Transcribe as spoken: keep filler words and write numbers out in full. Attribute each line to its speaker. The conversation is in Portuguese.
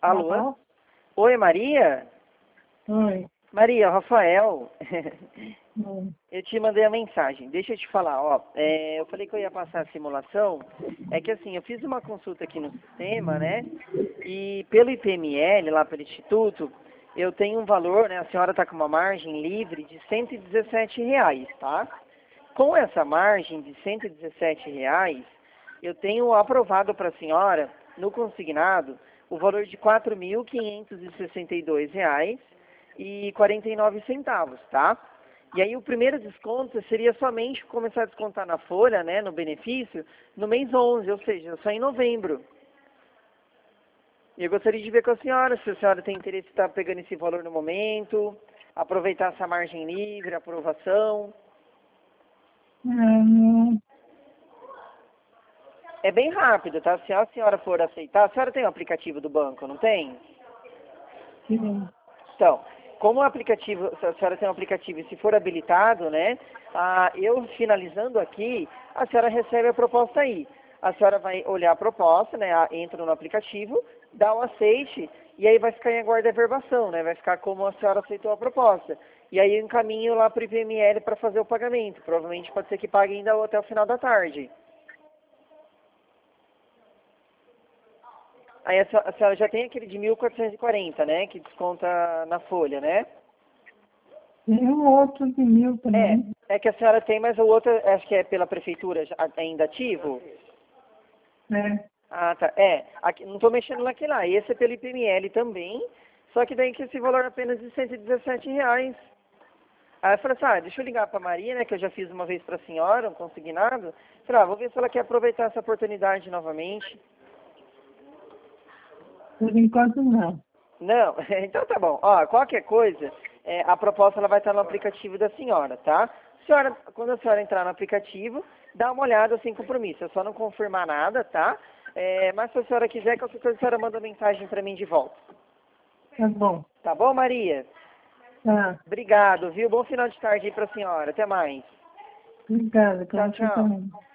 Speaker 1: Alô?
Speaker 2: Alô?
Speaker 1: Oi, Maria?
Speaker 2: Oi.
Speaker 1: Maria, Rafael.
Speaker 2: Oi.
Speaker 1: Eu te mandei a mensagem. Deixa eu te falar, ó. É, eu falei que eu ia passar a simulação. É que assim, eu fiz uma consulta aqui no sistema, né? E pelo I P M L, lá pelo Instituto, eu tenho um valor, né? A senhora está com uma margem livre de cento e dezessete reais, tá? Com essa margem de cento e dezessete reais, eu tenho aprovado para a senhora, no consignado, o valor de quatro mil quinhentos e sessenta e dois reais e quarenta e nove centavos, tá? E aí o primeiro desconto seria somente começar a descontar na folha, né, no benefício, no mês onze, ou seja, só em novembro. E eu gostaria de ver com a senhora, se a senhora tem interesse em estar pegando esse valor no momento, aproveitar essa margem livre, aprovação.
Speaker 2: Hum,
Speaker 1: É bem rápido, tá? Se a senhora for aceitar, a senhora tem o aplicativo do banco, não tem?
Speaker 2: sim.
Speaker 1: Então, como o aplicativo, se a senhora tem um aplicativo e se for habilitado, né? Ah, eu finalizando aqui, a senhora recebe a proposta aí. A senhora vai olhar a proposta, né? ah, Entra no aplicativo, dá o aceite e aí vai ficar em aguardo a verbação, né? Vai ficar como a senhora aceitou a proposta. E aí eu encaminho lá para o I P M L para fazer o pagamento. Provavelmente pode ser que pague ainda até o final da tarde. Aí a senhora, a senhora já tem aquele de mil quatrocentos e quarenta, né? Que desconta na folha, né?
Speaker 2: Tem um outro de mil
Speaker 1: É,
Speaker 2: também.
Speaker 1: é que a senhora tem, mas o outro acho que é pela prefeitura já- ainda ativo.
Speaker 2: É.
Speaker 1: Ah, tá. É, aqui, não estou mexendo naquele lá. Esse é pelo I P M L também, só que daí que esse valor é apenas de cento e dezessete reais. Aí eu falei assim, ah, deixa eu ligar para a Maria, né, que eu já fiz uma vez para a senhora, um consignado. Falei, ah, vou ver se ela quer aproveitar essa oportunidade novamente.
Speaker 2: Por enquanto não.
Speaker 1: Não, então tá bom. Ó, qualquer coisa, é, a proposta ela vai estar no aplicativo da senhora, tá? Senhora, quando a senhora entrar no aplicativo, dá uma olhada sem compromisso. É só não confirmar nada, tá? É, mas se a senhora quiser, qualquer coisa a senhora manda mensagem para mim de volta.
Speaker 2: Tá bom.
Speaker 1: Tá bom, Maria?
Speaker 2: Tá.
Speaker 1: Obrigado, viu? Bom final de tarde aí pra senhora. Até mais.
Speaker 2: Obrigada.
Speaker 1: Tchau,
Speaker 2: Pra você
Speaker 1: tchau.
Speaker 2: também.